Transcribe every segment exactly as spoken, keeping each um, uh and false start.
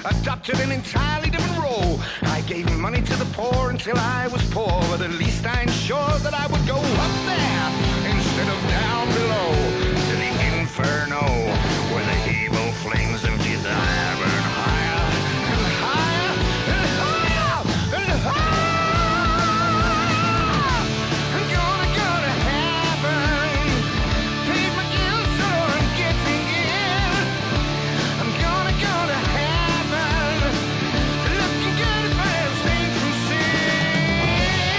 adopted an entirely different role. I gave money to the poor until I was poor, but at least I ensured that I would go up there instead of down below to the inferno, where the evil flames of desire burn higher and higher and higher and higher. I'm gonna go to heaven, paid my guilt so I'm getting in. I'm gonna go to heaven, looking good if I abstain from sin.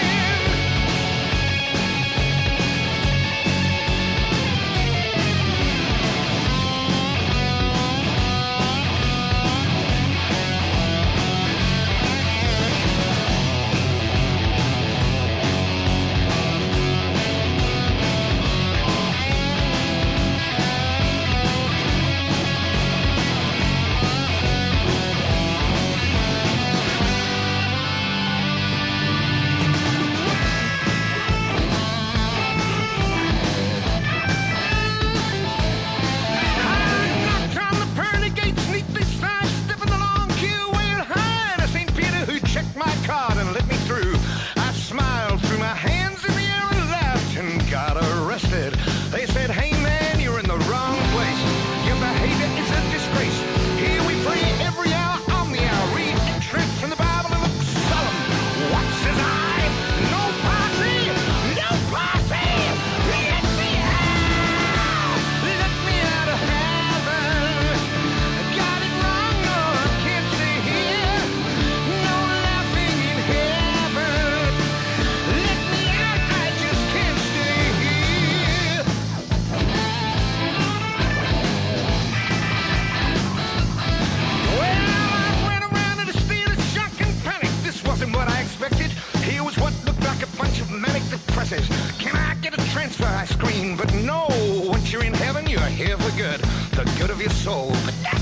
They said, hey man, you're in the wrong place. Your behavior is a disgrace. Here we pray every hour on the hour. Read extracts from the Bible and look solemn. What says I? No party! No party! Let me out! Let me out of heaven. I got it wrong, no, I can't stay here. No laughing in heaven. Let me out, I just can't stay here. Well, I went around in a state of shock and panic. This wasn't what I expected. Here was what looked like a bunch of manic depressives. Can I get a transfer? I screamed, but no. Once you're in heaven, you're here for good. The good of your soul. But that's